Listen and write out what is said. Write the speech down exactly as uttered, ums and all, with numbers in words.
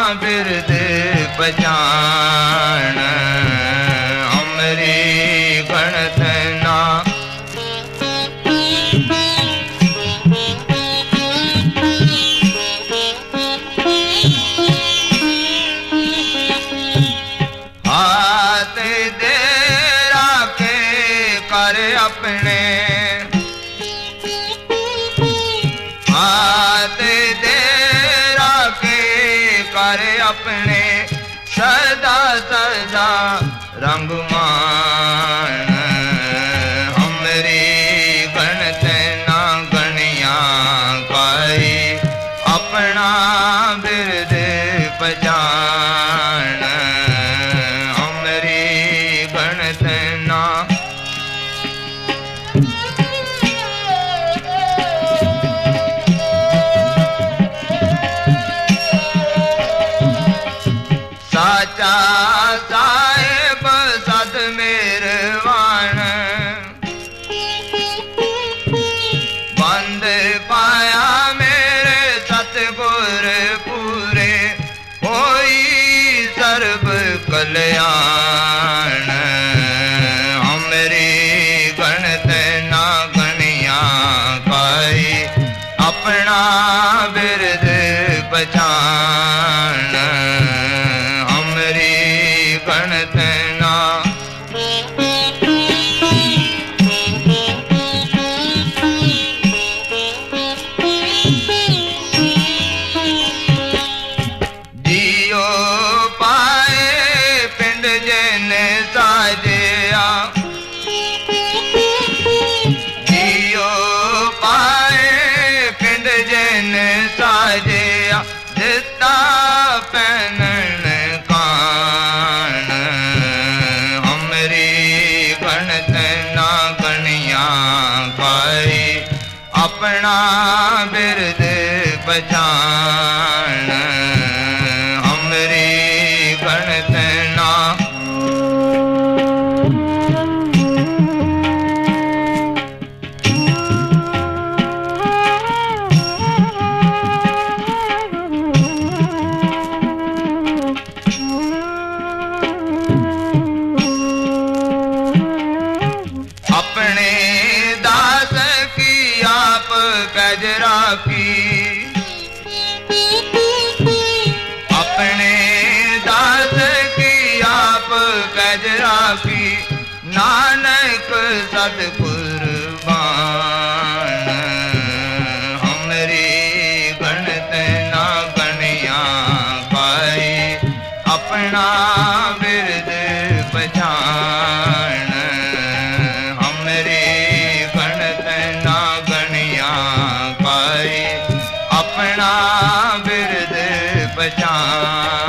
बिरद पहचान हमरी गणत ना। हाथ दे राखे कर अपने, हाथ दे राखे कर अपने सदा सदा रंगमान हमरी गणत ना गणिया काई अपना बिरद पहचान हमरी गणत ना। साचा साहेब सद मेरवान बंद पाया मेरे सतगुर पूरे होई सर्व कल्याण हमरी गणत ना गणिया काई अपना बिरद पहचान हमरी गणत ना। जियो पाए पिंड जन साजिया, जियो पाए पिंड जन साजिया जिता पहनन कान हमरी गणत ना गणिया काई अपना बिरद पहचान हमरी गणत ना। अपने दास की आप पैज राखी, अपने दास की आप पैज राखी नानक सद कुर्बान हमरी गणत ना गणिया काई अपना बिरद पहचान हमरी गणत ना गणिया काई अपना बिरद पहचान।